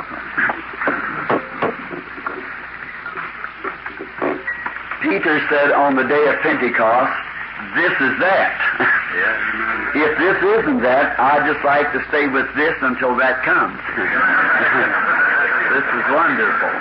Peter said on the day of Pentecost, this is that. If this isn't that, I'd just like to stay with this until that comes. This is wonderful.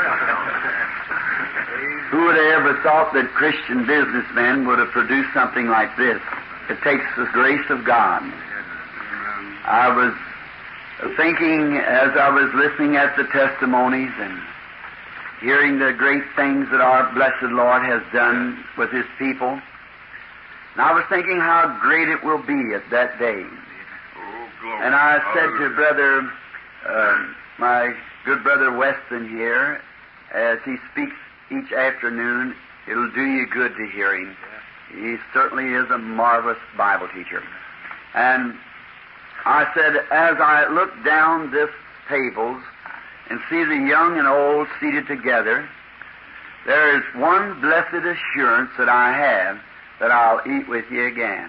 Who would have ever thought that Christian businessmen would have produced something like this? It takes the grace of God. I was thinking as I was listening at the testimonies and hearing the great things that our blessed Lord has done with His people, and I was thinking how great it will be at that day. And I said to my good brother Weston here, as he speaks each afternoon, it'll do you good to hear him. He certainly is a marvelous Bible teacher. And I said, as I look down this tables and see the young and old seated together, there is one blessed assurance that I have, that I'll eat with you again.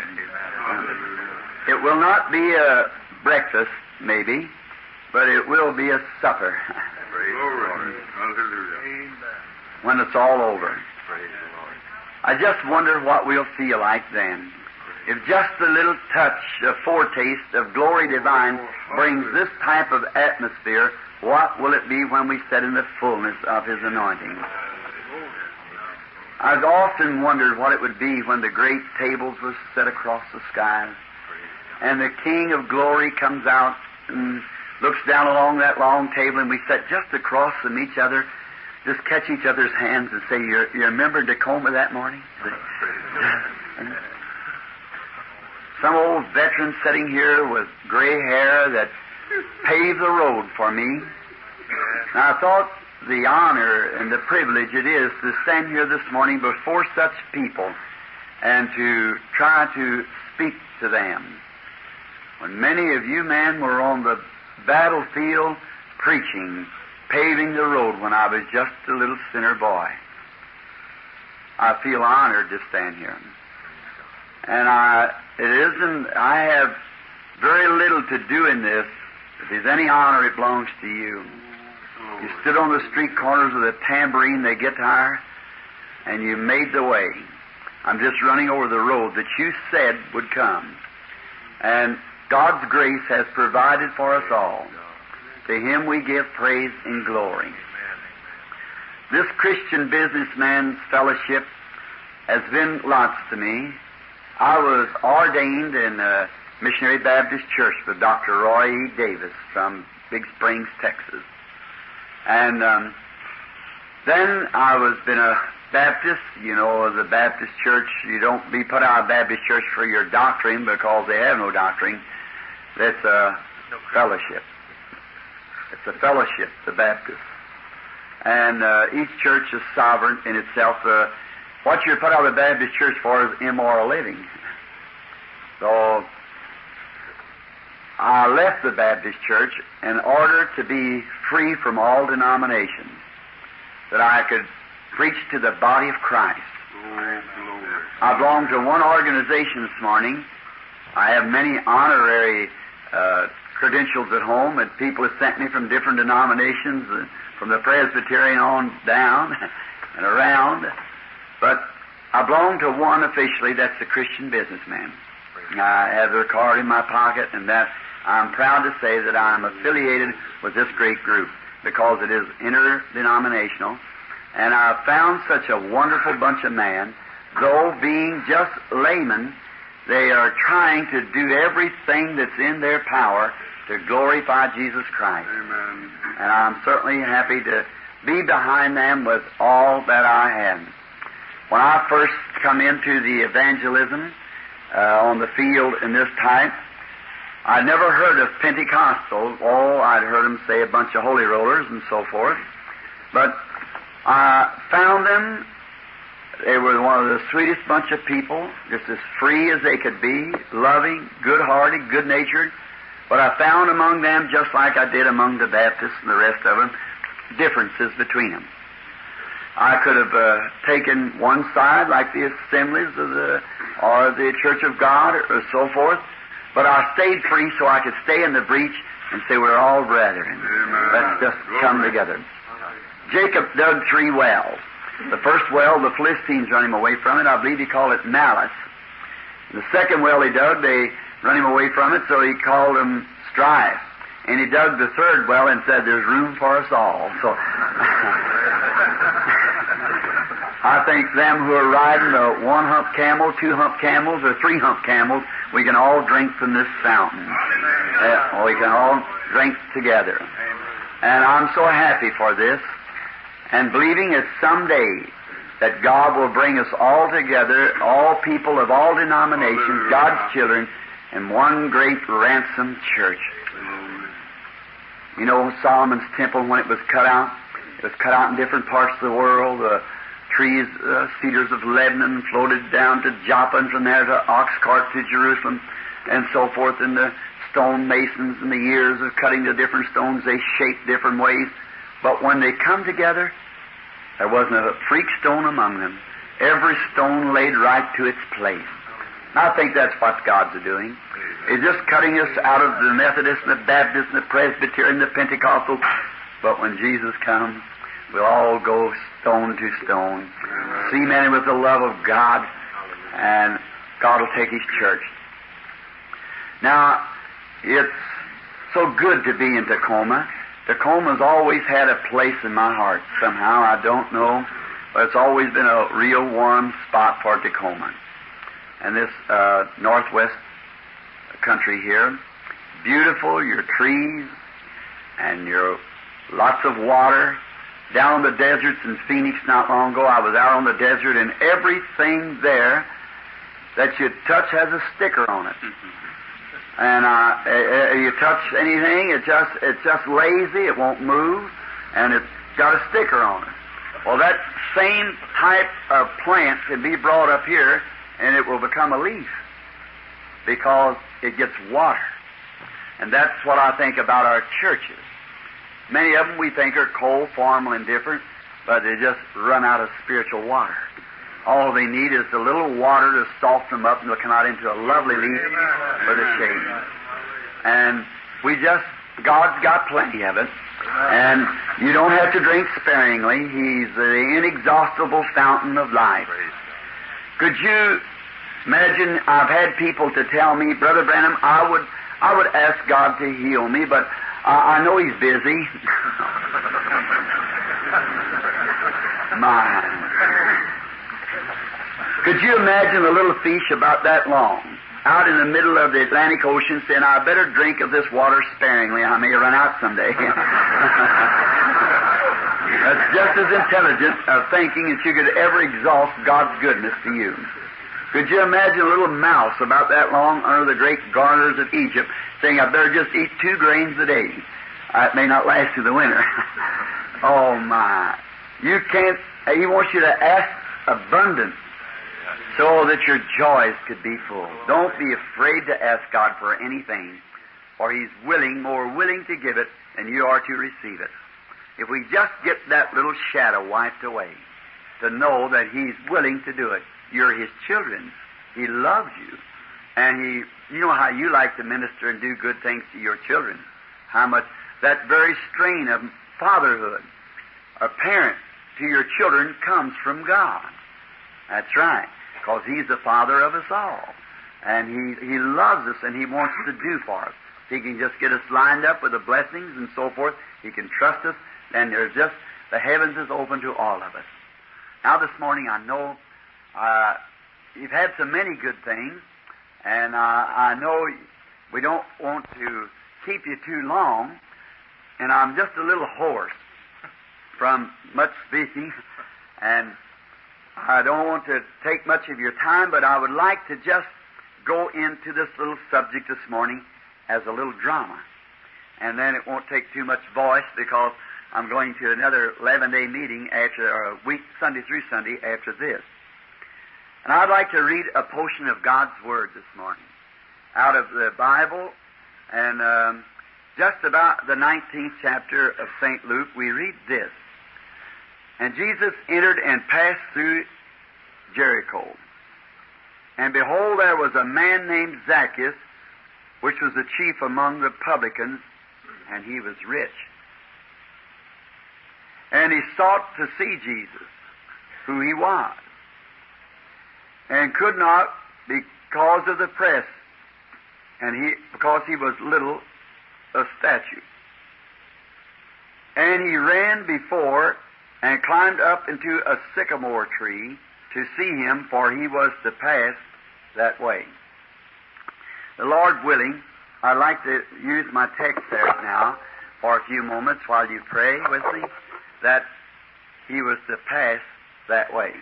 It will not be a breakfast, maybe, but it will be a supper. When it's all over. I just wonder what we'll feel like then. If just a little touch, a foretaste of glory divine brings this type of atmosphere, what will it be when we sit in the fullness of His anointing? I've often wondered what it would be when the great tables were set across the skies, and the King of Glory comes out and looks down along that long table, and we sit just across from each other, just catch each other's hands and say, you remember Tacoma that morning? Some old veteran sitting here with gray hair that paved the road for me. Now, I thought the honor and the privilege it is to stand here this morning before such people and to try to speak to them. When many of you men were on the battlefield preaching, paving the road when I was just a little sinner boy, I feel honored to stand here. And I have very little to do in this. If there's any honor, it belongs to you. You stood on the street corners with a tambourine, the guitar, and you made the way. I'm just running over the road that you said would come. And God's grace has provided for us all. To Him we give praise and glory. This Christian Businessman's Fellowship has been lots to me. I was ordained in a Missionary Baptist Church with Dr. Roy E. Davis from Big Springs, Texas. And then I was been a Baptist. You know, the Baptist Church, you don't be put out of Baptist Church for your doctrine because they have no doctrine. That's a fellowship. It's a fellowship, the Baptist. And each church is sovereign in itself. What you're put out of the Baptist Church for is immoral living. So I left the Baptist Church in order to be free from all denominations, that I could preach to the body of Christ. I belong to one organization this morning. I have many honorary credentials at home, and people have sent me from different denominations, from the Presbyterian on down and around. But I belong to one officially, that's the Christian Businessman. I have the card in my pocket, and that I'm proud to say that I'm affiliated with this great group because it is interdenominational. And I've found such a wonderful bunch of men, though being just laymen, they are trying to do everything that's in their power to glorify Jesus Christ. Amen. And I'm certainly happy to be behind them with all that I have. When I first come into the evangelism on the field in this type, I'd never heard of Pentecostals. Oh, I'd heard them say a bunch of holy rollers and so forth. But I found them. They were one of the sweetest bunch of people, just as free as they could be, loving, good-hearted, good-natured. But I found among them, just like I did among the Baptists and the rest of them, differences between them. I could have taken one side, like the Assemblies or the Church of God or so forth, But I stayed free so I could stay in the breach and say we're all brethren. Let's just come together. Jacob dug 3 wells. The first well, the Philistines run him away from it. I believe he called it Malice. The second well he dug, they run him away from it, so he called them Strife. And he dug the third well and said, there's room for us all. So I think them who are riding the 1-hump camel, 2-hump camels, or 3-hump camels, we can all drink from this fountain. We can all drink together. And I'm so happy for this, and believing that someday that God will bring us all together, all people of all denominations, God's children, in one great ransomed church. You know, Solomon's temple, when it was cut out in different parts of the world. The trees, cedars of Lebanon floated down to Joppa, and from there to Oxcart to Jerusalem, and so forth. And the stone masons in the years of cutting the different stones, they shaped different ways. But when they come together, there wasn't a freak stone among them. Every stone laid right to its place. And I think that's what God's doing. He's just cutting us out of the Methodist and the Baptist and the Presbyterian and the Pentecostal. But when Jesus comes, we'll all go stone to stone, cemented with the love of God, and God will take His church. Now, it's so good to be in Tacoma. Tacoma's always had a place in my heart somehow. I don't know, but it's always been a real warm spot for Tacoma. And this northwest country here, beautiful, your trees, and your lots of water. Down the deserts in Phoenix not long ago, I was out on the desert, and everything there that you touch has a sticker on it. And you touch anything, it's just lazy, it won't move, and it's got a sticker on it. Well, that same type of plant can be brought up here, and it will become a leaf because it gets water. And that's what I think about our churches. Many of them we think are cold, formal, indifferent, but they just run out of spiritual water. All they need is a little water to soften them up, and they'll come out into a lovely leaf for the shade. And God's got plenty of it, and you don't have to drink sparingly. He's the inexhaustible fountain of life. Could you imagine, I've had people to tell me, Brother Branham, I would ask God to heal me, but I know He's busy. Could you imagine a little fish about that long out in the middle of the Atlantic Ocean saying, I better drink of this water sparingly, I may run out someday. That's just as intelligent of thinking as you could ever exhaust God's goodness to you. Could you imagine a little mouse about that long under the great garters of Egypt saying, I better just eat 2 grains a day. It may not last through the winter. Oh my. You can't, He wants you to ask abundance so that your joys could be full. Don't be afraid to ask God for anything, for He's willing, more willing to give it than you are to receive it. If we just get that little shadow wiped away, to know that He's willing to do it. You're His children. He loves you. And you know how you like to minister and do good things to your children. How much that very strain of fatherhood, a parent to your children, comes from God. That's right. Because He's the Father of us all. And He loves us, and He wants to do for us. He can just get us lined up with the blessings and so forth. He can trust us. And there's just, the heavens is open to all of us. Now this morning I know you've had so many good things, and I know we don't want to keep you too long, and I'm just a little hoarse from much speaking, and I don't want to take much of your time, but I would like to just go into this little subject this morning as a little drama. And then it won't take too much voice because I'm going to another 11-day meeting or a week, Sunday through Sunday, after this. And I'd like to read a portion of God's Word this morning out of the Bible, and just about the 19th chapter of St. Luke, we read this. And Jesus entered and passed through Jericho. And behold, there was a man named Zacchaeus, which was the chief among the publicans, and he was rich. And he sought to see Jesus, who he was, and could not because of the press, and because he was little of stature. And he ran before and climbed up into a sycamore tree to see him, for he was to pass that way. The Lord willing, I'd like to use my text there now for a few moments while you pray with me, that he was to pass that way.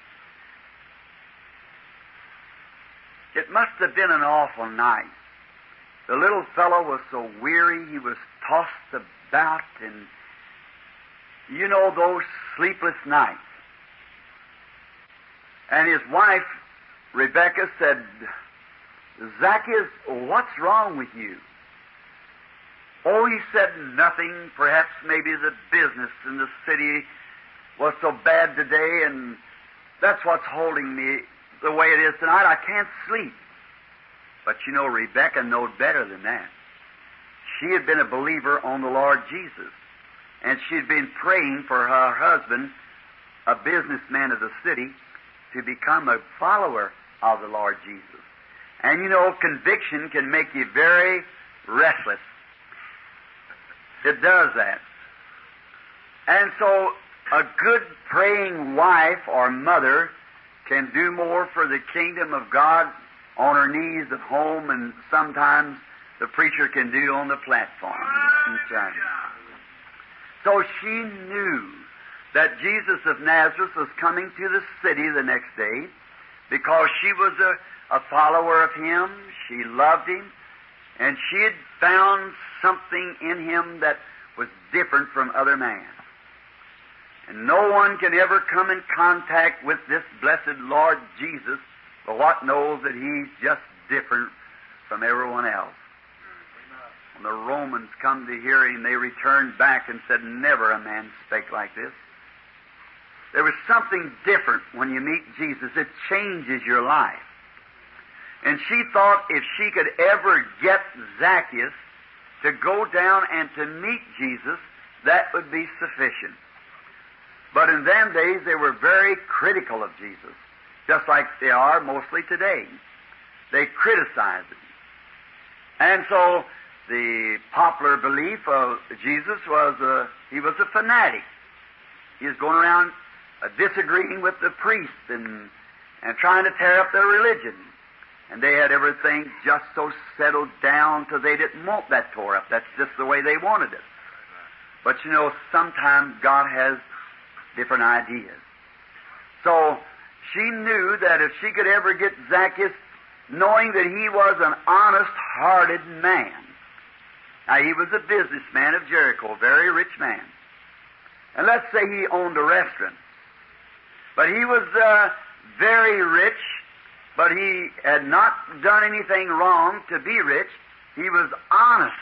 It must have been an awful night. The little fellow was so weary, he was tossed about, and you know those sleepless nights. And his wife, Rebecca, said, "Zacchaeus, what's wrong with you?" Oh, he said nothing. Perhaps maybe the business in the city was so bad today, and that's what's holding me the way it is tonight. I can't sleep. But you know, Rebecca knowed better than that. She had been a believer on the Lord Jesus, and she had been praying for her husband, a businessman of the city, to become a follower of the Lord Jesus. And you know, conviction can make you very restless. It does that. And so a good praying wife or mother can do more for the kingdom of God on her knees at home, and sometimes the preacher can do on the platform. So she knew that Jesus of Nazareth was coming to the city the next day because she was a follower of him. She loved him, and she had found something in him that was different from other men. And no one can ever come in contact with this blessed Lord Jesus but what knows that he's just different from everyone else. When the Romans come to hear him, they returned back and said, "Never a man spake like this." There was something different when you meet Jesus. It changes your life. And she thought if she could ever get Zacchaeus to go down and to meet Jesus, that would be sufficient. But in them days, they were very critical of Jesus, just like they are mostly today. They criticized him. And so the popular belief of Jesus was he was a fanatic. He was going around disagreeing with the priests and trying to tear up their religion. And they had everything just so settled down till they didn't want that tore up. That's just the way they wanted it. But you know, sometimes God has different ideas. So she knew that if she could ever get Zacchaeus, knowing that he was an honest-hearted man. Now, he was a businessman of Jericho, a very rich man. And let's say he owned a restaurant. But he was very rich, but he had not done anything wrong to be rich. He was honest.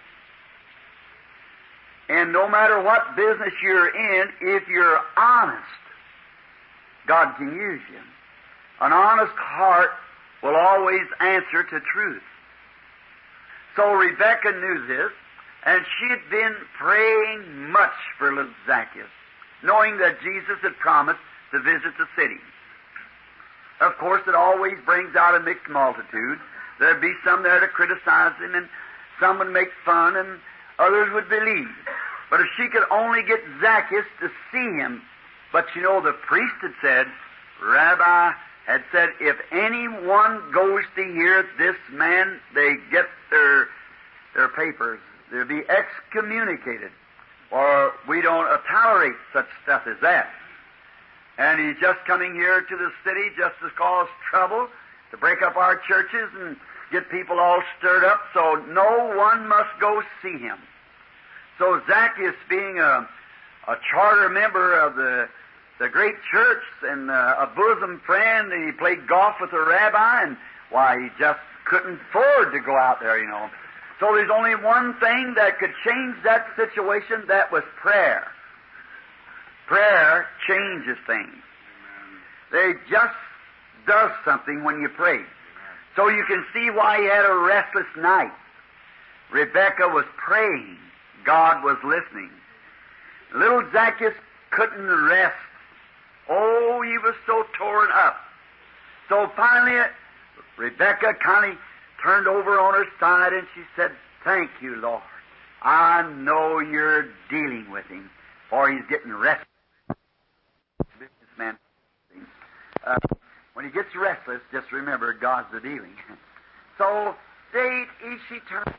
And no matter what business you're in, if you're honest, God can use you. An honest heart will always answer to truth. So Rebecca knew this, and she had been praying much for little Zacchaeus, knowing that Jesus had promised to visit the city. Of course, it always brings out a mixed multitude. There'd be some there to criticize him, and some would make fun, and others would believe. But if she could only get Zacchaeus to see him, but you know, the priest had said, Rabbi had said, if anyone goes to hear this man, they get their papers. They'll be excommunicated. Or we don't tolerate such stuff as that. And he's just coming here to the city just to cause trouble, to break up our churches and get people all stirred up, so no one must go see him. So Zacchaeus, being a charter member of the great church and a bosom friend, he played golf with the rabbi, and why, he just couldn't afford to go out there, you know. So there's only one thing that could change that situation, that was prayer. Prayer changes things. It just does something when you pray. So you can see why he had a restless night. Rebekah was praying. God was listening. Little Zacchaeus couldn't rest. Oh, he was so torn up. So finally, Rebekah kind of turned over on her side and she said, "Thank you, Lord. I know you're dealing with him, for he's getting restless." Businessman. When he gets restless, just remember God's the dealing. So, she turned.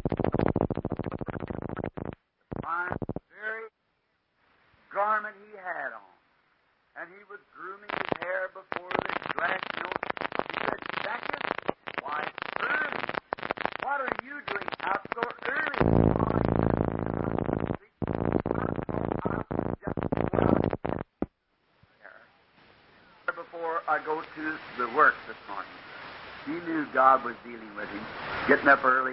Fine, very garment he had on, and he was grooming his hair before the glass. He said, "Zacchaeus, why it's early? What are you doing out so early?" Before I go to the work this morning, he knew God was dealing with him, getting up early.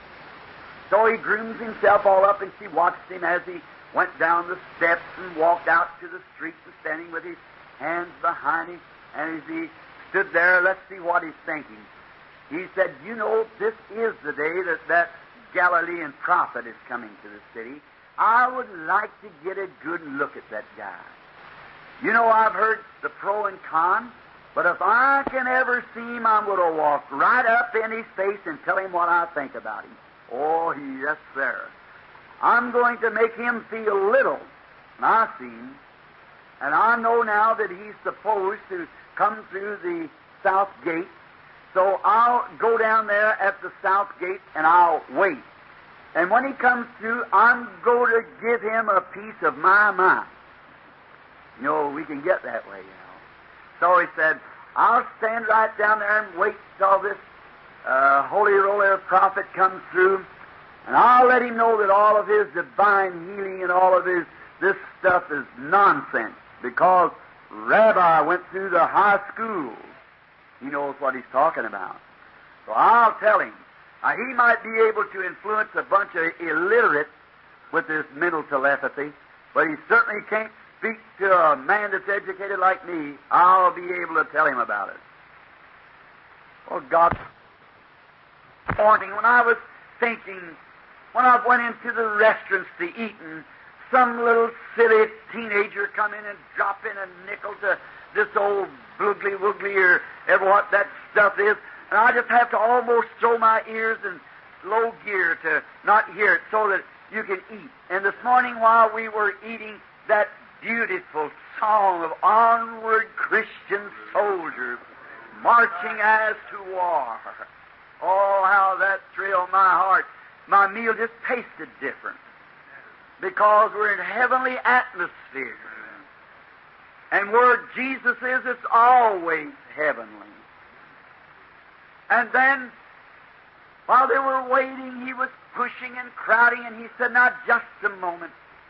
So he grooms himself all up, and she watched him as he went down the steps and walked out to the street and standing with his hands behind him. And as he stood there, let's see what he's thinking. He said, "You know, this is the day that Galilean prophet is coming to the city. I would like to get a good look at that guy. You know, I've heard the pro and con, but if I can ever see him, I'm going to walk right up in his face and tell him what I think about him. Oh, yes, sir. I'm going to make him feel little." And I see him, and I know now that he's supposed to come through the south gate, so I'll go down there at the south gate and I'll wait. And when he comes through, I'm going to give him a piece of my mind. You know, we can get that way, you know. So he said, "I'll stand right down there and wait till this holy roller prophet comes through, and I'll let him know that all of his divine healing and all of this stuff is nonsense, because Rabbi went through the high school. He knows what he's talking about. So I'll tell him." Now, he might be able to influence a bunch of illiterates with his mental telepathy, but he certainly can't speak to a man that's educated like me. I'll be able to tell him about it. Oh, God. Morning, when I was thinking, when I went into the restaurants to eat, and some little silly teenager come in and drop in a nickel to this old boogly woogly or ever what that stuff is, and I just have to almost throw my ears in low gear to not hear it so that you can eat. And this morning while we were eating, that beautiful song of "Onward Christian Soldiers, Marching as to War." Oh, how that thrilled my heart. My meal just tasted different, because we're in heavenly atmosphere. And where Jesus is, it's always heavenly. And then, while they were waiting, he was pushing and crowding, and he said, "Now, just a moment.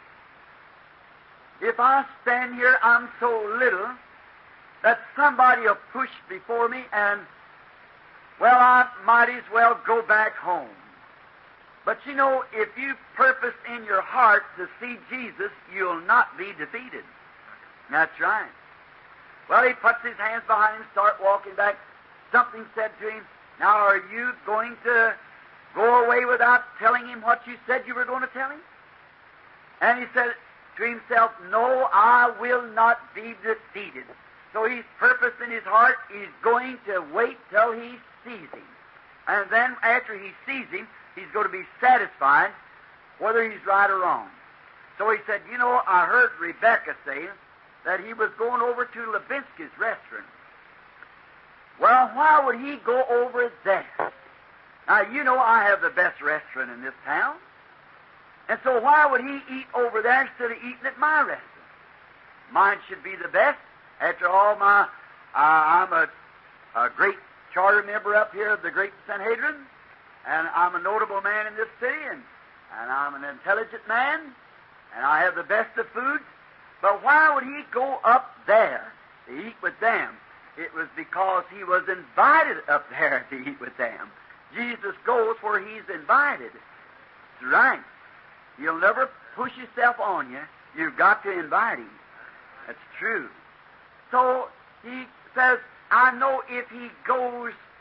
If I stand here, I'm so little that somebody will push before me, and, well, I might as well go back home. But you know, if you purpose in your heart to see Jesus, you'll not be defeated." That's right. Well, he puts his hands behind him, start walking back. Something said to him, "Now, are you going to go away without telling him what you said you were going to tell him?" And he said to himself, "No, I will not be defeated." So he's purposed in his heart, he's going to wait till he sees him. And then after he sees him, he's going to be satisfied whether he's right or wrong. So he said, "You know, I heard Rebekah say that he was going over to Levinsky's restaurant. Well, why would he go over there? Now, you know I have the best restaurant in this town. And so why would he eat over there instead of eating at my restaurant? Mine should be the best. After all, I'm a great charter member up here of the great Sanhedrin, and I'm a notable man in this city, and I'm an intelligent man, and I have the best of foods. But why would he go up there to eat with them? It was because he was invited up there to eat with them. Jesus goes where he's invited. That's right. He'll never push himself on you. You've got to invite him. That's true. So he says, I know if he goes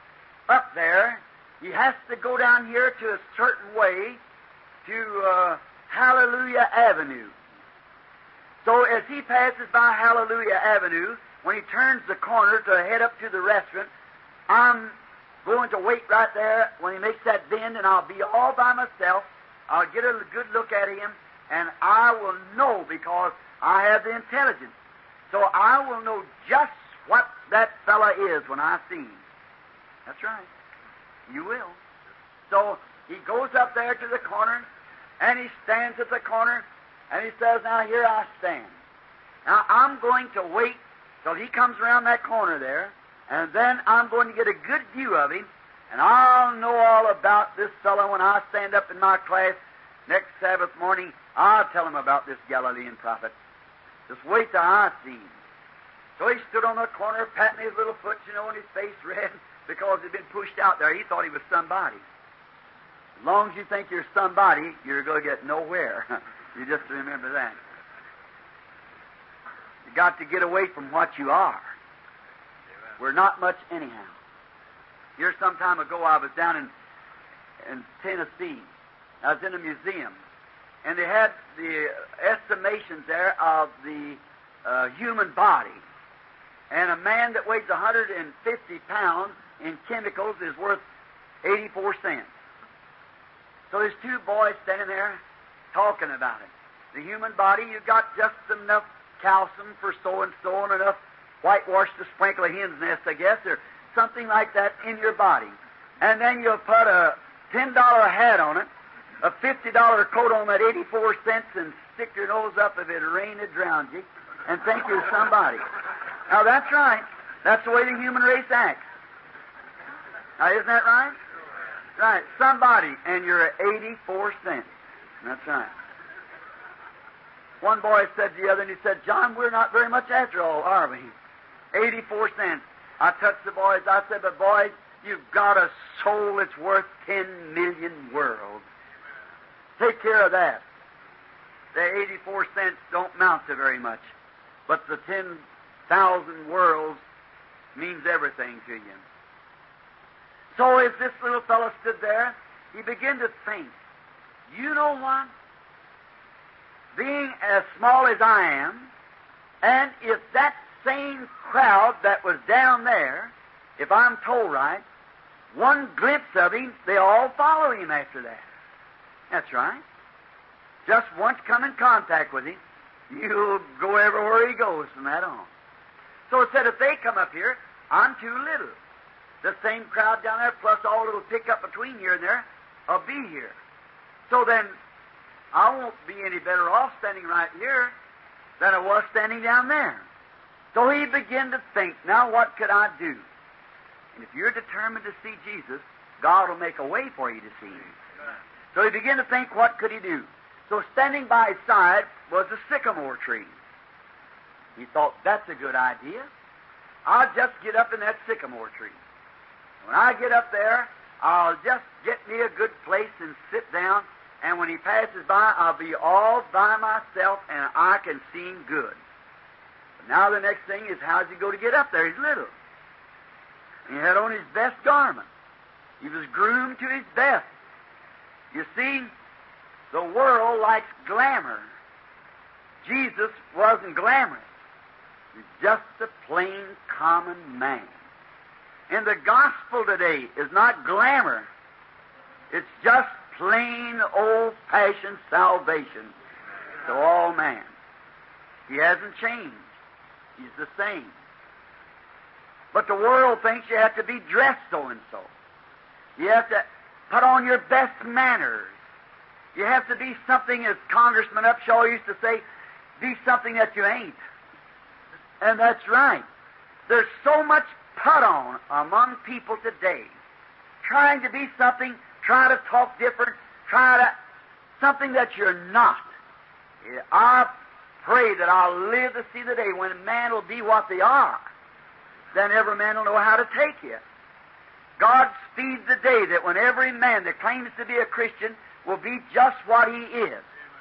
up there, he has to go down here to a certain way to Hallelujah Avenue. So as he passes by Hallelujah Avenue, when he turns the corner to head up to the restaurant, I'm going to wait right there when he makes that bend, and I'll be all by myself. I'll get a good look at him, and I will know because I have the intelligence. So I will know just what that fella is when I see him. That's right. You will. So he goes up there to the corner, and he stands at the corner, and he says, now here I stand. Now I'm going to wait till he comes around that corner there, and then I'm going to get a good view of him, and I'll know all about this fellow when I stand up in my class next Sabbath morning. I'll tell him about this Galilean prophet. Just wait till I see him. So he stood on the corner, patting his little foot, and his face red because he'd been pushed out there. He thought he was somebody. As long as you think you're somebody, you're going to get nowhere. You just remember that. You got to get away from what you are. We're not much anyhow. Here some time ago I was down in Tennessee. I was in a museum, and they had the estimations there of the human body. And a man that weighs 150 pounds in chemicals is worth 84 cents. So there's two boys standing there talking about it. The human body, you've got just enough calcium for so-and-so and enough whitewash to sprinkle a hen's nest, I guess, or something like that in your body. And then you'll put a $10 hat on it, a $50 coat on that 84 cents, and stick your nose up if it rained or drowned you, and think you're somebody. Now, that's right. That's the way the human race acts. Now, isn't that right? Right. Somebody, and you're 84 cents. That's right. One boy said to the other, and he said, John, we're not very much after all, are we? 84 cents. I touched the boys. I said, but boys, you've got a soul that's worth 10 million worlds. Take care of that. The 84 cents don't mount to very much, but the 10,000 worlds means everything to you. So as this little fellow stood there, he began to think, you know what? Being as small as I am, and if that same crowd that was down there, if I'm told right, one glimpse of him, they all follow him after that. That's right. Just once come in contact with him, you'll go everywhere he goes from that on. So it said, if they come up here, I'm too little. The same crowd down there, plus all it'll pick up between here and there, will be here. So then, I won't be any better off standing right here than I was standing down there. So he began to think, now what could I do? And if you're determined to see Jesus, God will make a way for you to see him. So he began to think, what could he do? So standing by his side was a sycamore tree. He thought, that's a good idea. I'll just get up in that sycamore tree. When I get up there, I'll just get me a good place and sit down, and when he passes by, I'll be all by myself, and I can see him good. But now the next thing is, how's he going to get up there? He's little. He had on his best garment. He was groomed to his best. You see, the world likes glamour. Jesus wasn't glamorous. He's just a plain, common man. And the gospel today is not glamour. It's just plain, old-fashioned salvation to all man. He hasn't changed. He's the same. But the world thinks you have to be dressed so-and-so. You have to put on your best manners. You have to be something, as Congressman Upshaw used to say, be something that you ain't. And that's right. There's so much put on among people today, trying to be something, try to talk different, something that you're not. I pray that I'll live to see the day when man will be what they are. Then every man will know how to take you. God speeds the day that when every man that claims to be a Christian will be just what he is.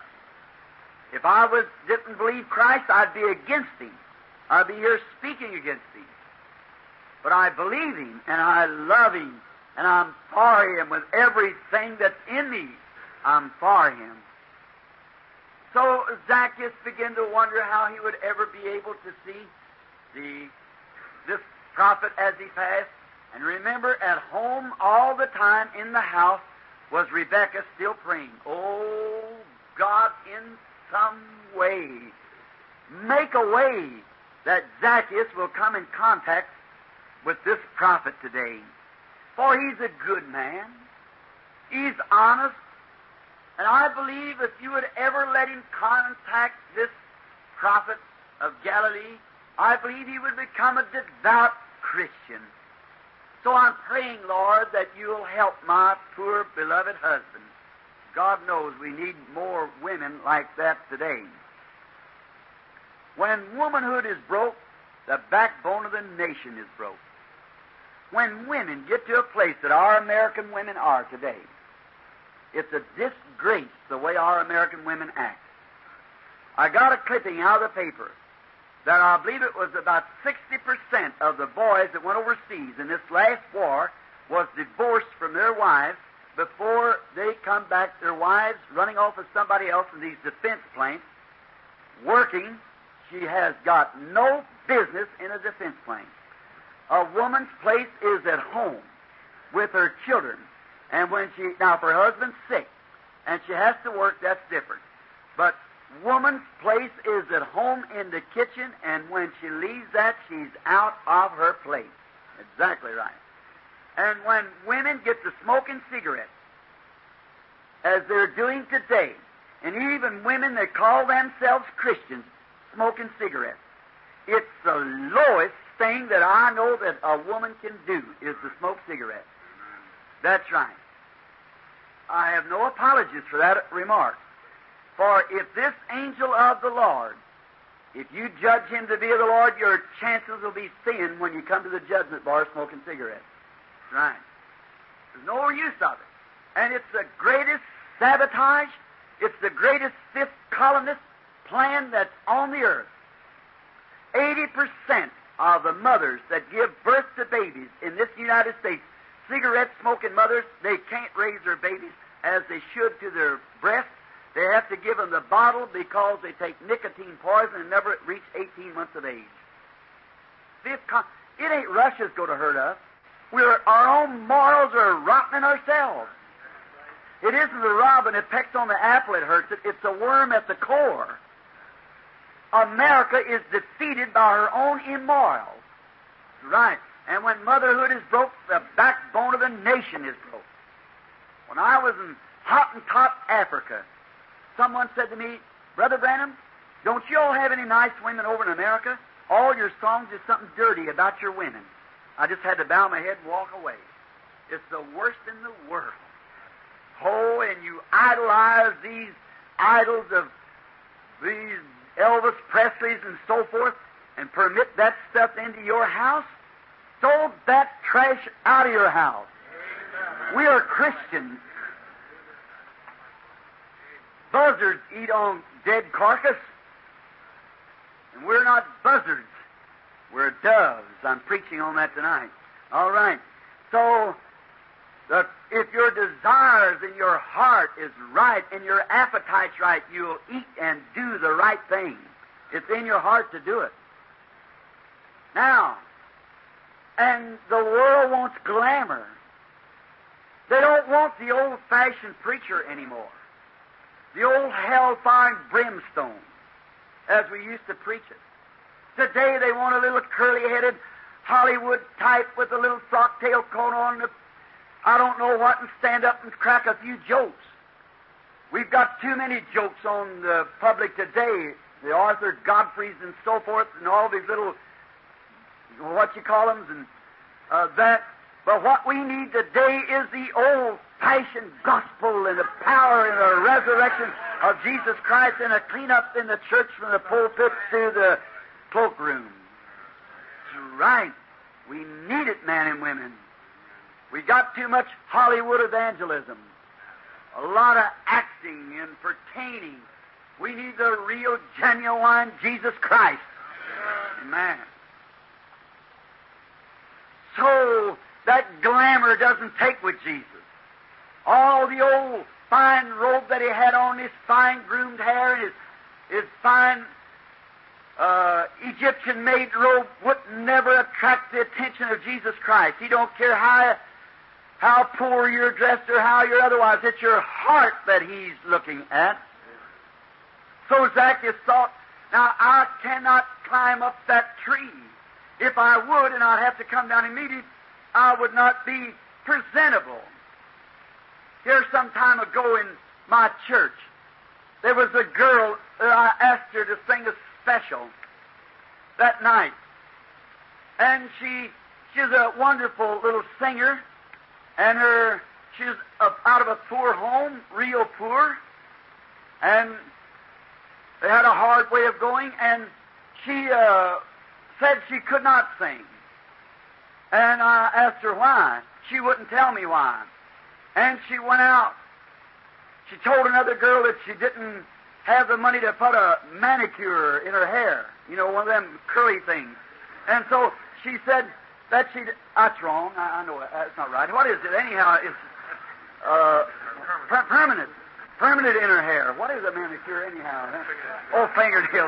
If I didn't believe Christ, I'd be against him. I'd be here speaking against him. But I believe him, and I love him, And I'm for Him with everything that's in me. I'm for Him. So Zacchaeus began to wonder how he would ever be able to see this prophet as he passed. And remember, at home all the time in the house was Rebekah still praying, "Oh, God, in some way, make a way that Zacchaeus will come in contact with this prophet today. For he's a good man. He's honest. And I believe if you would ever let him contact this prophet of Galilee, I believe he would become a devout Christian. So I'm praying, Lord, that you'll help my poor beloved husband. God knows we need more women like that today. When womanhood is broke, the backbone of the nation is broke. When women get to a place that our American women are today, it's a disgrace the way our American women act. I got a clipping out of the paper that I believe it was about 60% of the boys that went overseas in this last war was divorced from their wives before they come back, their wives running off with somebody else in these defense planes, working. She has got no business in a defense plane. A woman's place is at home with her children. And when now if her husband's sick and she has to work, that's different. But woman's place is at home in the kitchen, and when she leaves that, she's out of her place. Exactly right. And when women get to smoking cigarettes, as they're doing today, and even women that call themselves Christians smoking cigarettes, it's the lowest thing that I know that a woman can do is to smoke cigarettes. That's right. I have no apologies for that remark. For if this angel of the Lord, if you judge him to be of the Lord, your chances will be thin when you come to the judgment bar smoking cigarettes. That's right. There's no use of it. And it's the greatest sabotage, it's the greatest fifth columnist plan that's on the earth. 80% of the mothers that give birth to babies in this United States, cigarette-smoking mothers, they can't raise their babies as they should to their breasts. They have to give them the bottle because they take nicotine poison and never reach 18 months of age. It ain't Russia's going to hurt us. Our own morals are rotten ourselves. It isn't the robin that pecks on the apple that hurts it. It's the worm at the core. America is defeated by her own immorals. Right. And when motherhood is broke, the backbone of the nation is broke. When I was in Hottentot, Africa, someone said to me, "Brother Branham, don't you all have any nice women over in America? All your songs is something dirty about your women." I just had to bow my head and walk away. It's the worst in the world. Oh, and you idolize these idols of these Elvis Presleys and so forth and permit that stuff into your house? Throw that trash out of your house. We are Christians. Buzzards eat on dead carcass, and we're not buzzards. We're doves. I'm preaching on that tonight. All right. So, if your desires in your heart is right and your appetite's right, you'll eat and do the right thing. It's in your heart to do it. Now, and the world wants glamour. They don't want the old-fashioned preacher anymore. The old hellfire and brimstone, as we used to preach it. Today they want a little curly-headed Hollywood type with a little frock tail coat on, I don't know what, and stand up and crack a few jokes. We've got too many jokes on the public today. The Arthur Godfreys and so forth, and all these little, what you call them, and that. But what we need today is the old-fashioned gospel and the power and the resurrection of Jesus Christ and a clean-up in the church from the pulpit to the cloakroom. That's right. We need it, men and women. We got too much Hollywood evangelism. A lot of acting and pertaining. We need the real, genuine Jesus Christ. Amen. So, that glamour doesn't take with Jesus. All the old fine robe that he had on, his fine groomed hair, and his fine Egyptian-made robe would never attract the attention of Jesus Christ. He don't care how poor you're dressed or how you're otherwise. It's your heart that he's looking at. So Zacchaeus thought, now I cannot climb up that tree. If I would, and I'd have to come down immediately, I would not be presentable. Here some time ago in my church, there was a girl that I asked her to sing a special that night. And she's a wonderful little singer, and she's out of a poor home, real poor, and they had a hard way of going, and she said she could not sing. And I asked her why. She wouldn't tell me why. And she went out. She told another girl that she didn't have the money to put a manicure in her hair, one of them curly things. And so she said that that's wrong. I know that's not right. What is it? Anyhow, it's permanent. Permanent in her hair. What is a manicure anyhow? Oh, fingernails.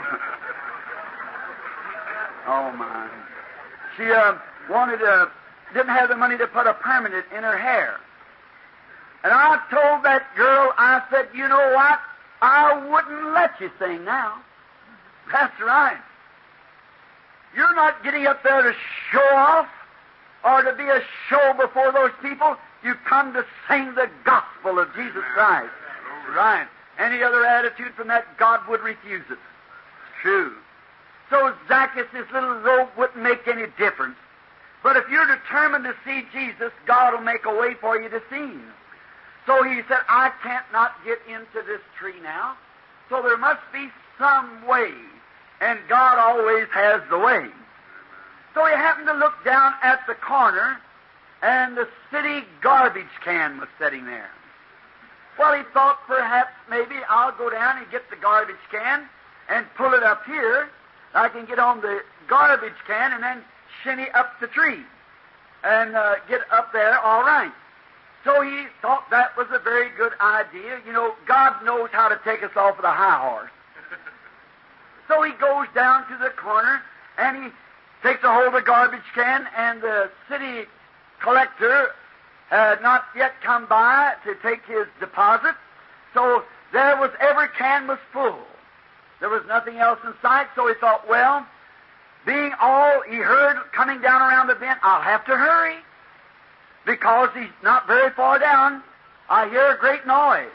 Oh, my. She didn't have the money to put a permanent in her hair. And I told that girl, I said, you know what? I wouldn't let you sing now. That's right. You're not getting up there to show off or to be a show before those people. You come to sing the gospel of Jesus Christ. Right. Any other attitude from that, God would refuse it. It's true. So Zacchaeus' little robe wouldn't make any difference. But if you're determined to see Jesus, God will make a way for you to see Him. So he said, I can't not get into this tree now. So there must be some way. And God always has the way. So he happened to look down at the corner, and the city garbage can was sitting there. Well, he thought perhaps maybe I'll go down and get the garbage can and pull it up here. I can get on the garbage can and then shinny up the tree and get up there all right. So he thought that was a very good idea. God knows how to take us off with a high horse. So he goes down to the corner and he takes a hold of the garbage can, and the city collector had not yet come by to take his deposit. So there was, every can was full. There was nothing else in sight, so he thought, well, being all he heard coming down around the bend, I'll have to hurry, because he's not very far down. I hear a great noise.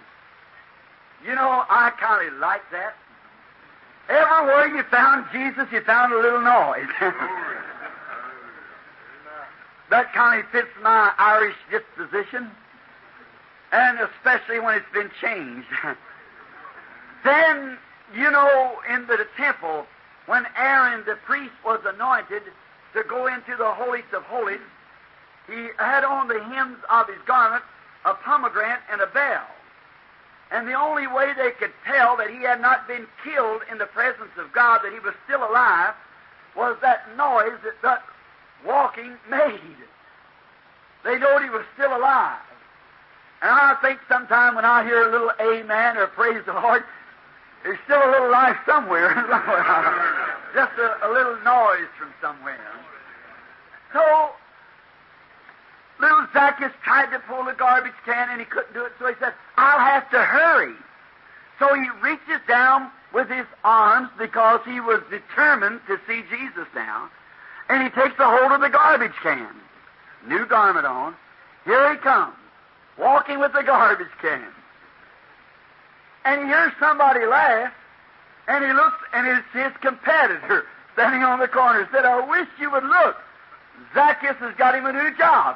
I kind of like that. Everywhere you found Jesus, you found a little noise. That kind of fits my Irish disposition, and especially when it's been changed. Then, in the temple, when Aaron the priest was anointed to go into the holiest of holies, he had on the hems of his garment a pomegranate and a bell. And the only way they could tell that he had not been killed in the presence of God, that he was still alive, was that noise that walking made. They knowed he was still alive. And I think sometime when I hear a little amen or praise the Lord, there's still a little life somewhere. Just a little noise from somewhere. So, little Zacchaeus tried to pull the garbage can, and he couldn't do it, so he said, I'll have to hurry. So he reaches down with his arms, because he was determined to see Jesus now, and he takes a hold of the garbage can. New garment on. Here he comes, walking with the garbage can. And he hears somebody laugh, and he looks, and it's his competitor standing on the corner. Said, I wish you would look. Zacchaeus has got him a new job.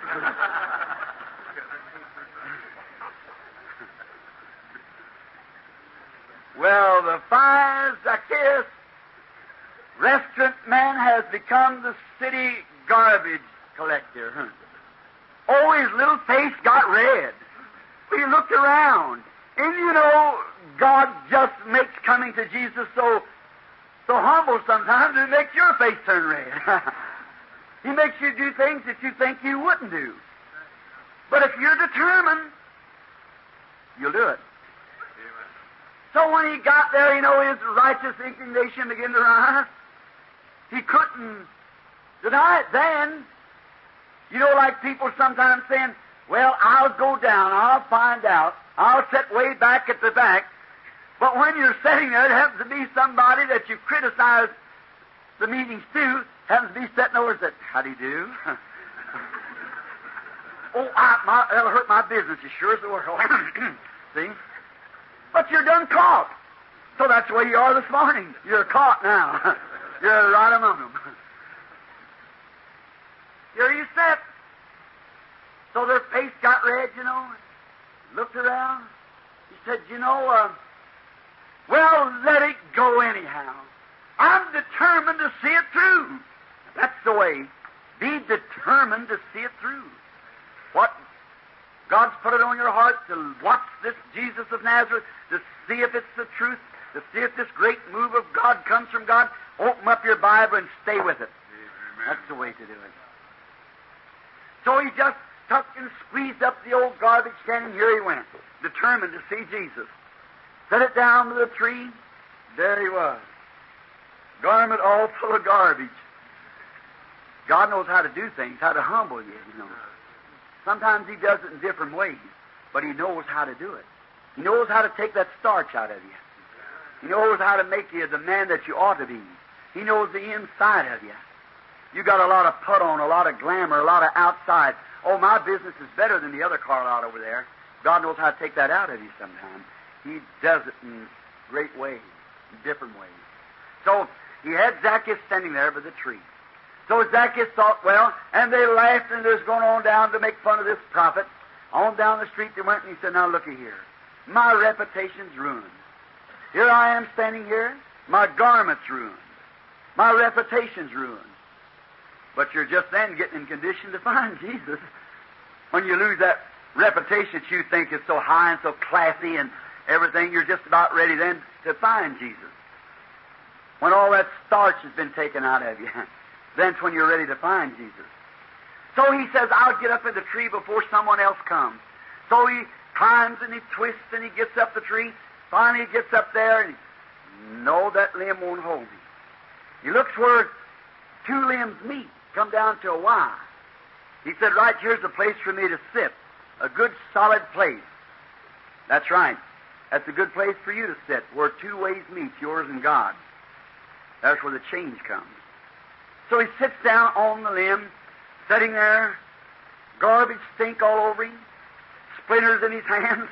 Well, the fine Zacchaeus, restaurant man, has become the city garbage collector. Oh, his little face got red. He looked around. And God just makes coming to Jesus so humble sometimes, it makes your face turn red. He makes you do things that you think you wouldn't do. But if you're determined, you'll do it. So when he got there, his righteous indignation began to rise. He couldn't deny it then. Like people sometimes saying, well, I'll go down, I'll find out, I'll sit way back at the back. But when you're sitting there, it happens to be somebody that you criticize the meetings to, happens to be sitting over and said, how do you do? That'll hurt my business as sure as the world. See? But you're done caught. So that's the way you are this morning. You're caught now. You're right among them. Here you sit. So their face got red, looked around. He said, well, let it go anyhow. I'm determined to see it through. That's the way. Be determined to see it through. What? God's put it on your heart to watch this Jesus of Nazareth, to see if it's the truth, to see if this great move of God comes from God. Open up your Bible and stay with it. Amen. That's the way to do it. So he just took and squeezed up the old garbage can, and here he went, determined to see Jesus. Set it down to the tree. There he was. Garment all full of garbage. God knows how to do things, how to humble you, Sometimes he does it in different ways, but he knows how to do it. He knows how to take that starch out of you. He knows how to make you the man that you ought to be. He knows the inside of you. You got a lot of put on, a lot of glamour, a lot of outside. Oh, my business is better than the other car lot over there. God knows how to take that out of you sometimes. He does it in great ways, in different ways. So he had Zacchaeus standing there by the tree. So Zacchaeus thought, well, and they laughed and they was going on down to make fun of this prophet. On down the street they went, and he said, now looky here. My reputation's ruined. Here I am standing here. My garment's ruined. My reputation's ruined. But you're just then getting in condition to find Jesus. When you lose that reputation that you think is so high and so classy and everything, you're just about ready then to find Jesus. When all that starch has been taken out of you, that's when you're ready to find Jesus. So he says, I'll get up in the tree before someone else comes. So he climbs and he twists and he gets up the tree. Finally he gets up there and no, that limb won't hold him. He looks where two limbs meet, come down to a Y. He said, right here's a place for me to sit. A good solid place. That's right. That's a good place for you to sit, where two ways meet, yours and God. That's where the change comes. So he sits down on the limb, sitting there, garbage stink all over him, splinters in his hands.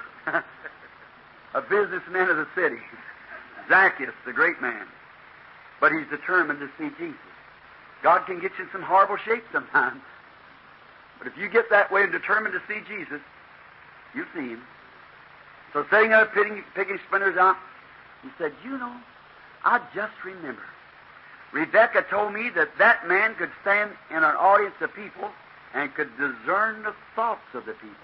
A businessman of the city. Zacchaeus, the great man. But he's determined to see Jesus. God can get you in some horrible shape sometimes. But if you get that way and determined to see Jesus, you'll see him. So sitting there picking splinters out, he said, I just remember. Rebecca told me that man could stand in an audience of people and could discern the thoughts of the people.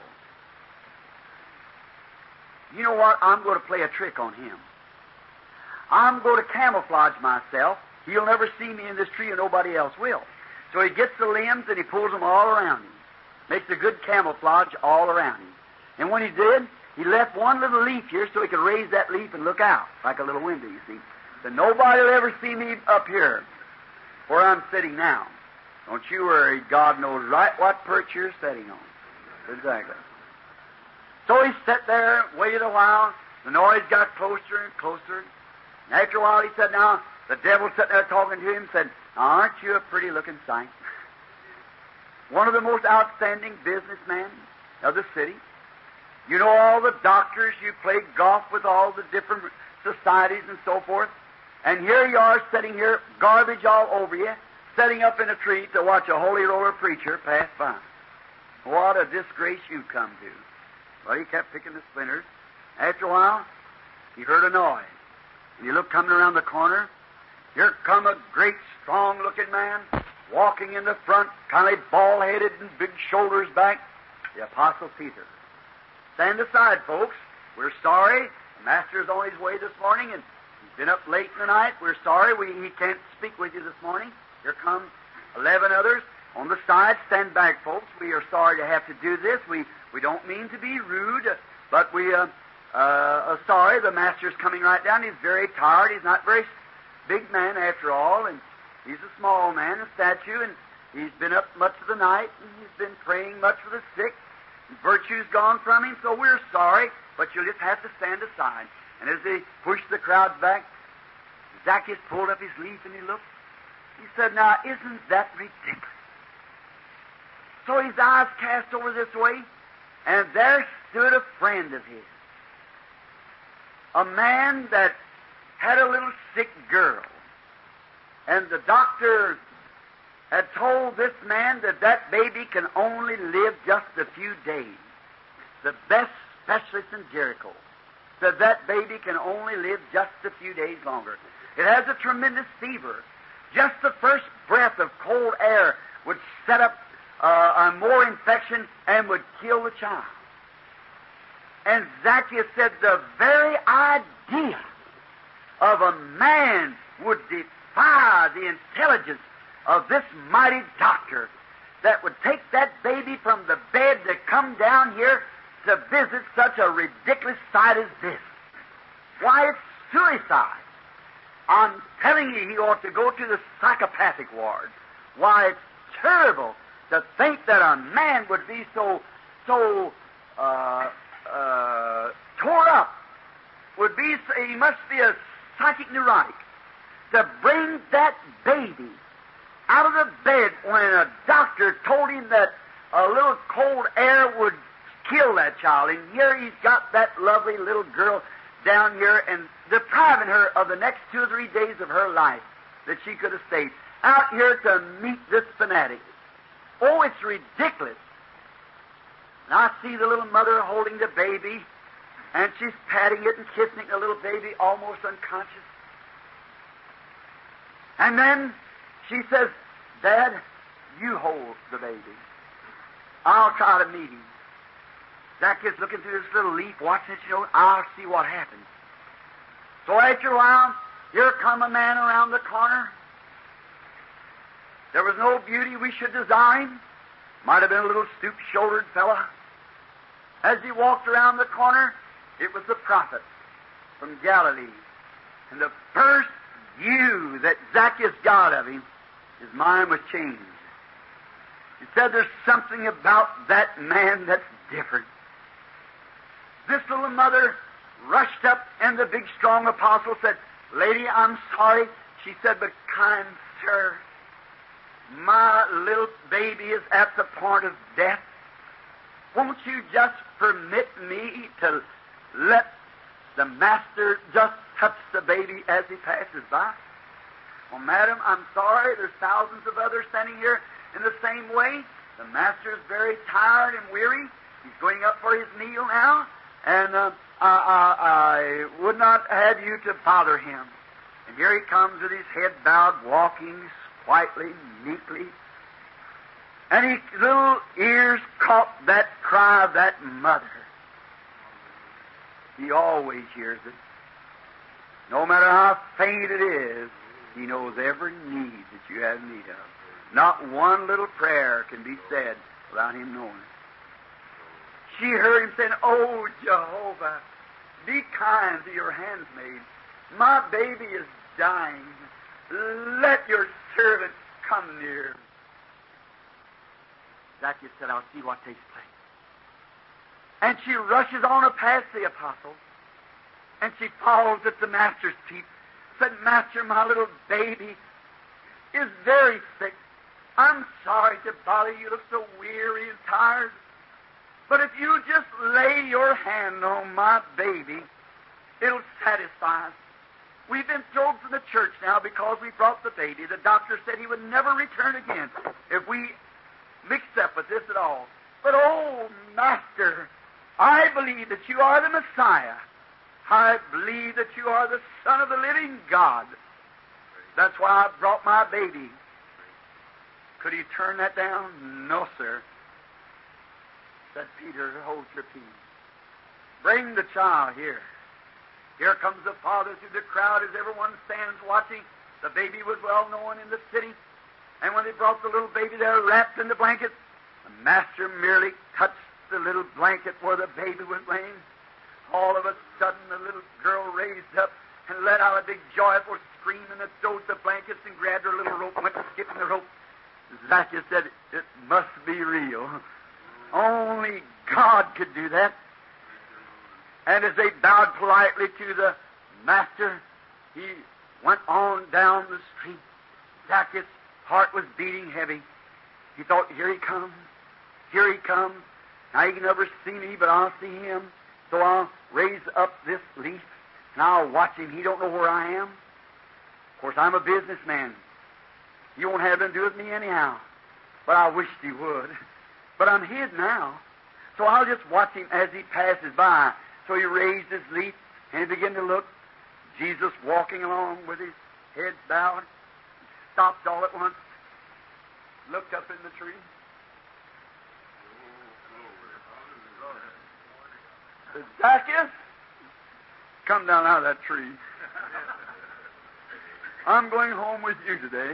You know what? I'm going to play a trick on him. I'm going to camouflage myself. He'll never see me in this tree and nobody else will. So he gets the limbs and he pulls them all around him. Makes a good camouflage all around him. And when he did, he left one little leaf here so he could raise that leaf and look out, like a little window, you see. So nobody will ever see me up here where I'm sitting now. Don't you worry. God knows right what perch you're sitting on. Exactly. So he sat there, waited a while. The noise got closer and closer. And after a while he said, now, the devil sitting there talking to him said, aren't you a pretty-looking sight? One of the most outstanding businessmen of the city. You know all the doctors. You played golf with all the different societies and so forth. And here you are sitting here, garbage all over you, sitting up in a tree to watch a holy roller preacher pass by. What a disgrace you've come to. Well, he kept picking the splinters. After a while, he heard a noise. And he looked coming around the corner. Here come a great, strong-looking man, walking in the front, kind of bald-headed and big shoulders back, the Apostle Peter. Stand aside, folks. We're sorry. The Master's on his way this morning, and he's been up late in the night. We're sorry he can't speak with you this morning. Here come 11 others. On the side, stand back, folks. We are sorry to have to do this. We don't mean to be rude, but we are sorry. The master's coming right down. He's very tired. He's not very big man after all, and he's a small man, a statue, and he's been up much of the night, and he's been praying much for the sick. Virtue's gone from him, so we're sorry, but you'll just have to stand aside. And as they pushed the crowd back, Zacchaeus pulled up his leaf and he looked. He said, "Now, isn't that ridiculous?" So his eyes cast over this way, and there stood a friend of his, a man that had a little sick girl. And the doctor had told this man that that baby can only live just a few days. The best specialist in Jericho said that baby can only live just a few days longer. It has a tremendous fever. Just the first breath of cold air would set up more infection and would kill the child. And Zacchaeus said the very idea of a man would defy the intelligence of this mighty doctor that would take that baby from the bed to come down here to visit such a ridiculous sight as this. Why, it's suicide. I'm telling you, he ought to go to the psychopathic ward. Why, it's terrible to think that a man would be so tore up. He must be a psychic neurotic to bring that baby out of the bed when a doctor told him that a little cold air would kill that child. And here he's got that lovely little girl down here and depriving her of the next 2 or 3 days of her life that she could have stayed out here to meet this fanatic. Oh, it's ridiculous. And I see the little mother holding the baby, and she's patting it and kissing the little baby, almost unconscious. And then she says, "Dad, you hold the baby. I'll try to meet him." Zacchaeus looking through this little leaf, watching it, I'll see what happens. So after a while, here come a man around the corner. There was no beauty we should desire him. Might have been a little stoop-shouldered fella. As he walked around the corner, it was the prophet from Galilee. And the first view that Zacchaeus got of him, his mind was changed. He said, "There's something about that man that's different." This little mother rushed up, and the big, strong apostle said, "Lady, I'm sorry." She said, "But kind sir, my little baby is at the point of death. Won't you just permit me to let the master just touch the baby as he passes by?" "Well, madam, I'm sorry. There's thousands of others standing here in the same way. The master is very tired and weary. He's going up for his meal now, and I would not have you to bother him." And here he comes with his head bowed, walking quietly, meekly. And his little ears caught that cry of that mother. He always hears it. No matter how faint it is, he knows every need that you have need of. Not one little prayer can be said without him knowing it. She heard him saying, "Oh, Jehovah, be kind to your handmaid. My baby is dying. Let your servant come near." Zacchaeus said, "I'll see what takes place." And she rushes on past the apostle, and she falls at the master's feet. Said, "Master, my little baby is very sick. I'm sorry to bother you. You look so weary and tired. But if you just lay your hand on my baby, it'll satisfy us. We've been thrown from the church now because we brought the baby. The doctor said he would never return again if we mixed up with this at all. But, oh, Master, I believe that you are the Messiah. I believe that you are the Son of the living God. That's why I brought my baby." Could he turn that down? "No, sir." Said Peter, "Hold your peace. Bring the child here." Here comes the father through the crowd as everyone stands watching. The baby was well known in the city. And when they brought the little baby there wrapped in the blanket, the master merely touched the little blanket where the baby was laying. All of a sudden, the little girl raised up and let out a big joyful scream and throwed the blankets and grabbed her little rope and went skipping the rope. Zacchaeus said, "It must be real. Only God could do that." And as they bowed politely to the master, he went on down the street. Zacchaeus' heart was beating heavy. He thought, here he comes. Here he comes. Now he can never see me, but I'll see him. So I'll raise up this leaf, and I'll watch him. He don't know where I am. Of course, I'm a businessman. He won't have nothing to do with me anyhow. But I wished he would. But I'm hid now. So I'll just watch him as he passes by. So he raised his leaf, and he began to look. Jesus walking along with his head bowed. He stopped all at once, looked up in the tree. Said, "Zacchaeus, come down out of that tree. I'm going home with you today."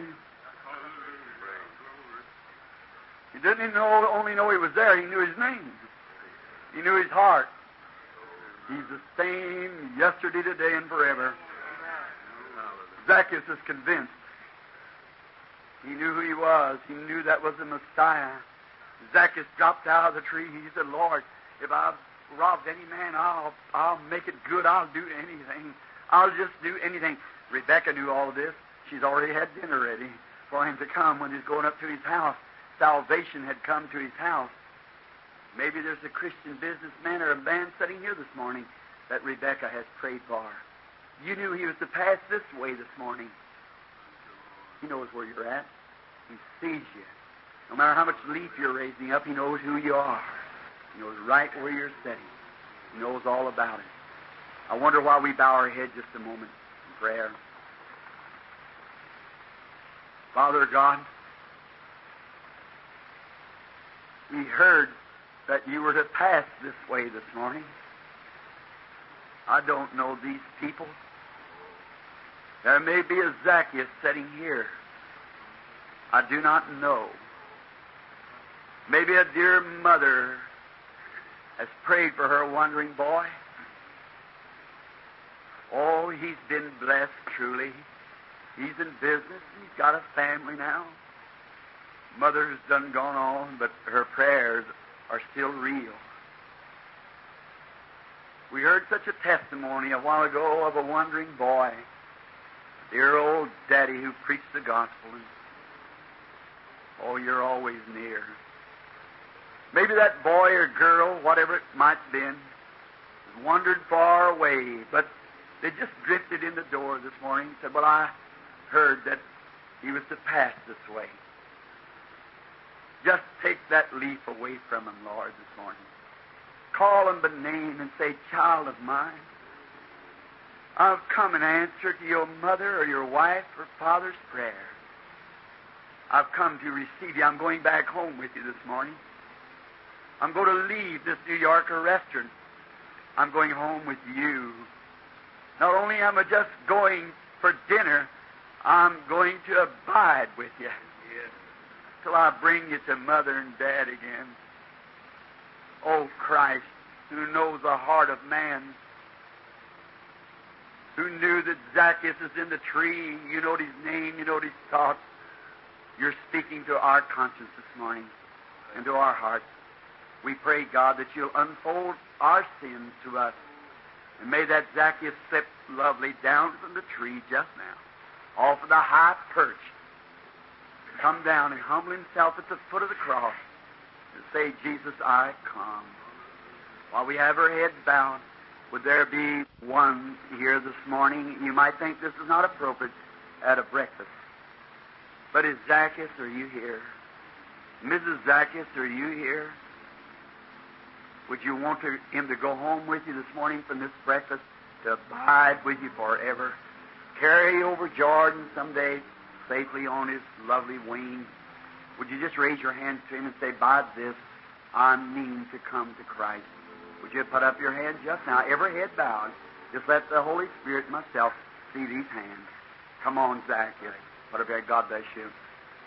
He didn't only know he was there, he knew his name. He knew his heart. He's the same yesterday, today, and forever. Zacchaeus is convinced. He knew who he was. He knew that was the Messiah. Zacchaeus dropped out of the tree. He said, "Lord, if I've robbed any man, I'll make it good. I'll do anything. I'll just do anything." Rebecca knew all this. She's already had dinner ready for him to come when he's going up to his house. Salvation had come to his house. Maybe there's a Christian businessman or a man sitting here this morning that Rebecca has prayed for. You knew he was to pass this way this morning. He knows where you're at. He sees you. No matter how much leaf you're raising up, he knows who you are. He knows right where you're sitting. He knows all about it. I wonder why we bow our head just a moment in prayer. Father God, we heard that you were to pass this way this morning. I don't know these people. There may be a Zacchaeus sitting here. I do not know. Maybe a dear mother has prayed for her wandering boy. Oh, he's been blessed truly. He's in business. He's got a family now. Mother's done gone on, but her prayers are still real. We heard such a testimony a while ago of a wandering boy, dear old daddy who preached the gospel. And, oh, you're always near. Maybe that boy or girl, whatever it might have been, has wandered far away, but they just drifted in the door this morning and said, "Well, I heard that he was to pass this way." Just take that leaf away from him, Lord, this morning. Call him by name and say, "Child of mine, I've come in answer to your mother or your wife or father's prayer. I've come to receive you. I'm going back home with you this morning. I'm going to leave this New Yorker restaurant. I'm going home with you. Not only am I just going for dinner, I'm going to abide with you till I bring you to Mother and Dad again." Oh, Christ, who knows the heart of man, who knew that Zacchaeus is in the tree, you know his name, you know his thoughts. You're speaking to our conscience this morning and to our hearts. We pray, God, that you'll unfold our sins to us. And may that Zacchaeus slip lovely down from the tree just now, off of the high perch, come down and humble himself at the foot of the cross and say, "Jesus, I come." While we have our heads bowed, would there be one here this morning? You might think this is not appropriate at a breakfast. But is Zacchaeus, are you here? Mrs. Zacchaeus, are you here? Would you want him to go home with you this morning from this breakfast, to abide with you forever? Carry over Jordan someday safely on his lovely wing. Would you just raise your hand to him and say, "By this, I mean to come to Christ"? Would you put up your hand just now, every head bowed? Just let the Holy Spirit and myself see these hands. Come on, Zacchaeus. Put up your hand. God bless you.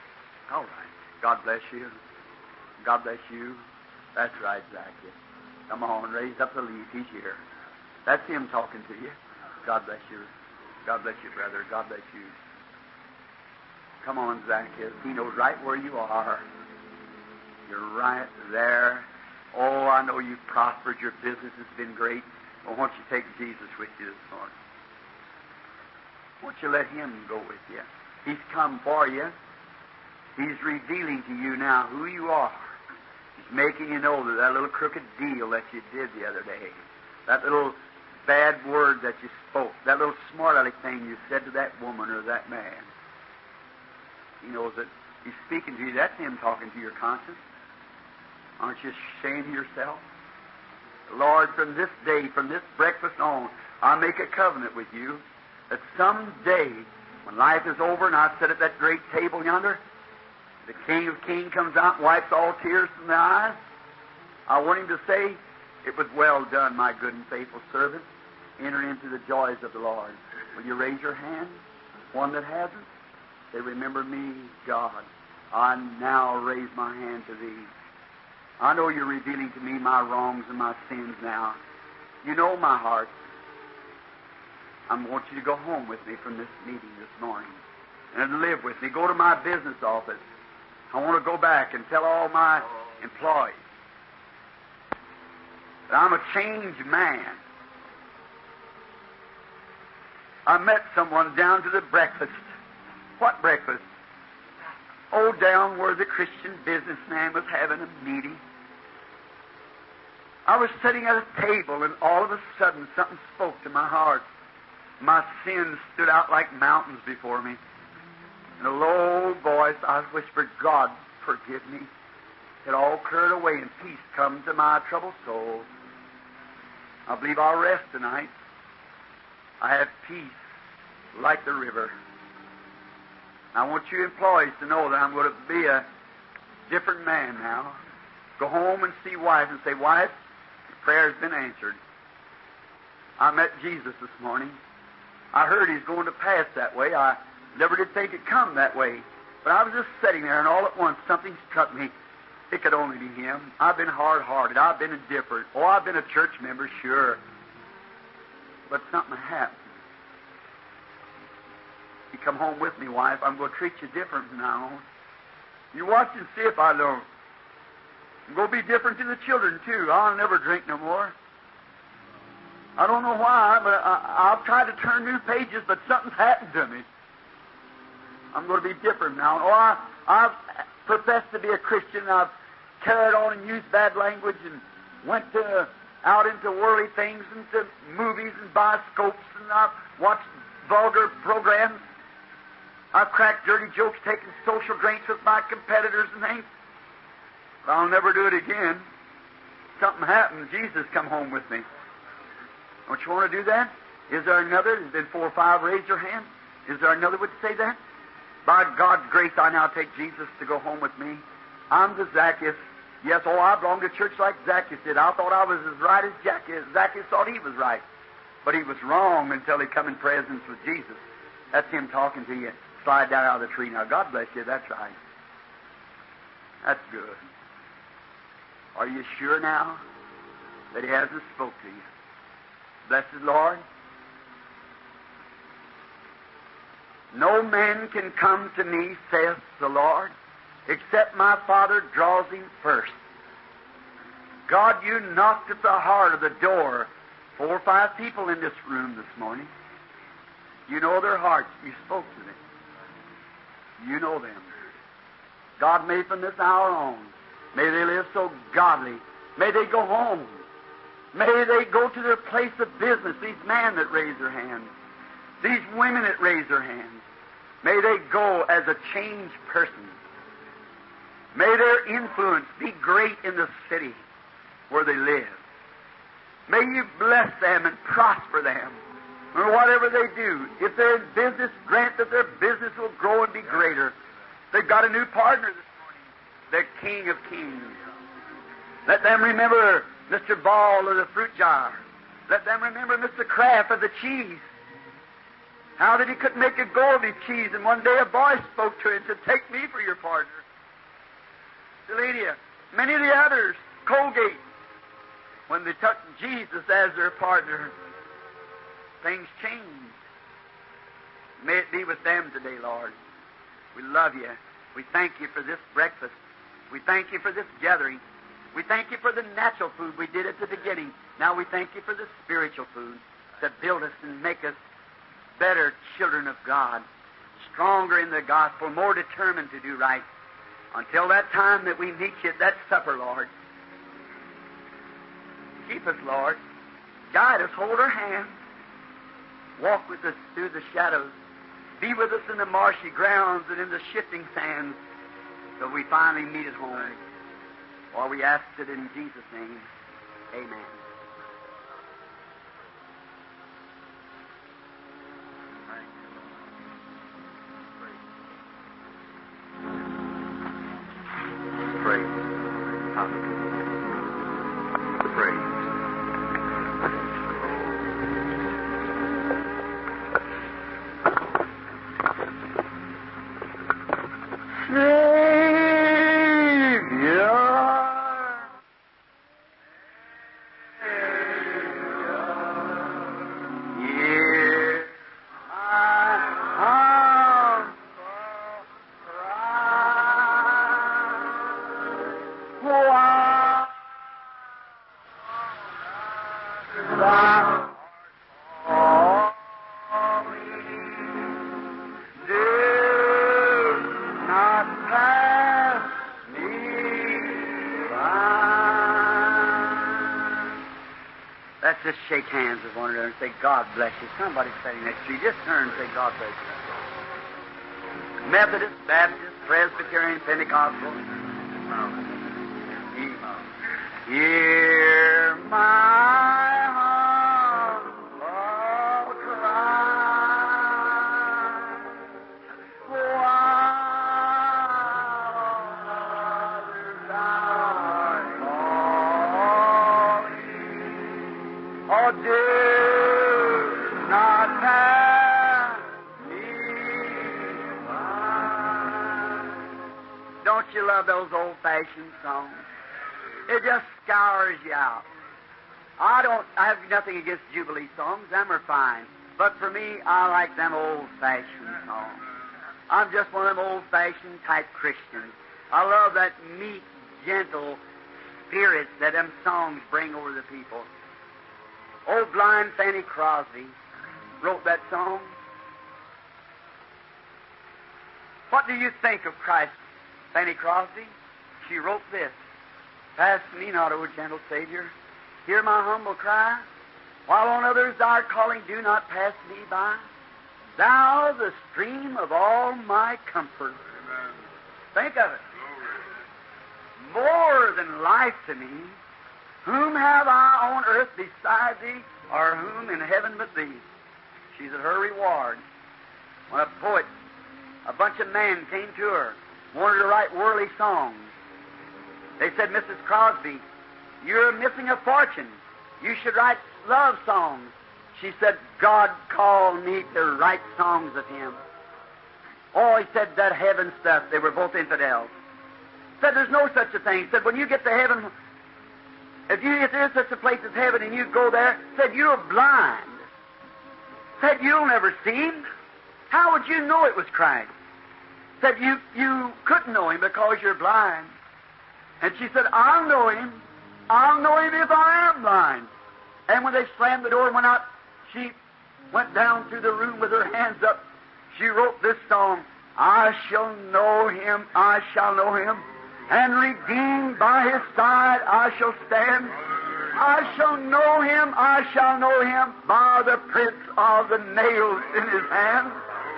All right. God bless you. God bless you. That's right, Zacchaeus. Come on, raise up the leaf. He's here. That's him talking to you. God bless you. God bless you, brother. God bless you. Come on, Zacchaeus. He knows right where you are. You're right there. Oh, I know you've prospered. Your business has been great. Well, why don't you take Jesus with you this morning? Why don't you let him go with you? He's come for you. He's revealing to you now who you are. He's making you know that that little crooked deal that you did the other day, that little bad word that you spoke, that little smart-aleck thing you said to that woman or that man, he knows that he's speaking to you. That's him talking to your conscience. Aren't you ashamed of yourself? Lord, from this day, from this breakfast on, I make a covenant with you that someday, when life is over and I sit at that great table yonder, the King of Kings comes out and wipes all tears from their eyes. I want him to say, "It was well done, my good and faithful servant. Enter into the joys of the Lord." Will you raise your hand? One that hasn't? Say, "Remember me, God. I now raise my hand to thee." I know you're revealing to me my wrongs and my sins now. You know my heart. I want you to go home with me from this meeting this morning and live with me. Go to my business office. I want to go back and tell all my employees that I'm a changed man. I met someone down to the breakfast. What breakfast? Oh, down where the Christian businessman was having a meeting. I was sitting at a table, and all of a sudden something spoke to my heart. My sins stood out like mountains before me. In a low voice, I whispered, "God, forgive me." It all cleared away, and peace come to my troubled soul. I believe I'll rest tonight. I have peace like the river. I want you employees to know that I'm going to be a different man now. Go home and see wife and say, "Wife, your prayer has been answered. I met Jesus this morning. I heard he's going to pass that way. I never did think it'd come that way. But I was just sitting there, and all at once something struck me. It could only be him. I've been hard-hearted. I've been indifferent. Oh, I've been a church member, sure. But something happened. You come home with me, wife. I'm going to treat you different from now on. You watch and see if I don't. I'm going to be different to the children, too. I'll never drink no more. I don't know why, but I'll try to turn new pages, but something's happened to me. I'm going to be different now. Oh, I've professed to be a Christian. I've carried on and used bad language and went out into worldly things, into movies and bioscopes, and I've watched vulgar programs. I've cracked dirty jokes, taken social drinks with my competitors and things. But I'll never do it again. Something happened. Jesus come home with me. Don't you want to do that? Is there another? There's been 4 or 5 raise your hand. Is there another would say that? By God's grace, I now take Jesus to go home with me. I'm the Zacchaeus. Yes, I belong to church like Zacchaeus did. I thought I was as right as Zacchaeus. Zacchaeus thought he was right. But he was wrong until he come in presence with Jesus. That's him talking to you. Slide down out of the tree now. God bless you. That's right. That's good. Are you sure now that he hasn't spoke to you? Blessed Lord, no man can come to me, saith the Lord, except my Father draws him first. God, you knocked at the heart of the door. 4 or 5 people in this room this morning. You know their hearts. You spoke to them. You know them. God, may from this hour on, may they live so godly. May they go home. May they go to their place of business, these men that raise their hands, these women that raise their hands. May they go as a changed person. May their influence be great in the city where they live. May you bless them and prosper them. Or whatever they do, if they're in business, grant that their business will grow and be greater. They've got a new partner this morning, the King of Kings. Let them remember Mr. Ball of the fruit jar. Let them remember Mr. Kraft of the cheese. How that he couldn't make a go of his cheese, and one day a boy spoke to him and said, "Take me for your partner." Sylvania, many of the others, Colgate, when they took Jesus as their partner, things changed. May it be with them today, Lord. We love you. We thank you for this breakfast. We thank you for this gathering. We thank you for the natural food we did at the beginning. Now we thank you for the spiritual food that build us and make us better children of God, stronger in the gospel, more determined to do right. Until that time that we meet you at that supper, Lord, keep us, Lord. Guide us, hold our hands. Walk with us through the shadows. Be with us in the marshy grounds and in the shifting sands till we finally meet at home. For we ask it in Jesus' name. Amen. Praise. Praise. Just shake hands with one another and say, "God bless you." Somebody sitting next to you, just turn and say, "God bless you." Methodist, Baptist, Presbyterian, Pentecostal. Hear my humble cry, while others are calling. Oh, do not pass me by. Don't you love those old-fashioned songs? It just scours you out. I have nothing against Jubilee songs. Them are fine. But for me, I like them old-fashioned songs. I'm just one of them old-fashioned type Christians. I love that meek, gentle spirit that them songs bring over the people. Old blind Fanny Crosby wrote that song. What do you think of Christ, Fanny Crosby? She wrote this: "Pass me not, O gentle Savior. Hear my humble cry. While on others thou art calling, do not pass me by. Thou, the stream of all my comfort." Amen. Think of it. More than life to me. Whom have I on earth beside thee, or whom in heaven but thee? She's at her reward. When a poet, a bunch of men came to her, wanted to write worldly songs. They said, "Mrs. Crosby, you're missing a fortune. You should write love songs." She said, "God called me to write songs of Him." Oh, he said, that heaven stuff. They were both infidels. Said, "There's no such a thing." Said, "When you get to heaven, if there's such a place as heaven and you go there," said, "you're blind." Said, "You'll never see Him. How would you know it was Christ?" Said, you couldn't know Him because you're blind." And she said, "I'll know Him. I'll know Him if I am blind." And when they slammed the door and went out, she went down through the room with her hands up. She wrote this song: "I shall know Him, I shall know Him, and redeemed by His side I shall stand. I shall know Him, I shall know Him, by the prints of the nails in His hands."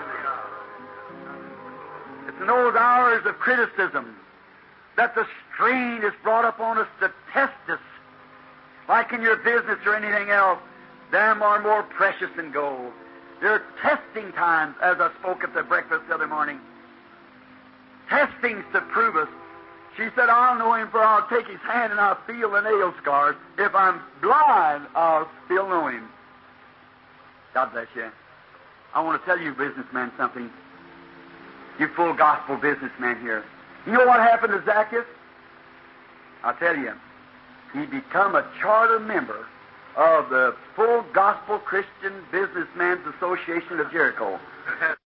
It's in those hours of criticism that the strain is brought upon us to test us. Like in your business or anything else, them are more precious than gold. They're testing times, as I spoke at the breakfast the other morning. Testings to prove us. She said, "I'll know Him, for I'll take His hand and I'll feel the nail scars. If I'm blind, I'll still know Him." God bless you. I want to tell you, businessman, something. You full gospel businessman here. You know what happened to Zacchaeus? I'll tell you. He become a charter member of the Full Gospel Christian Businessmen's Association of Jericho.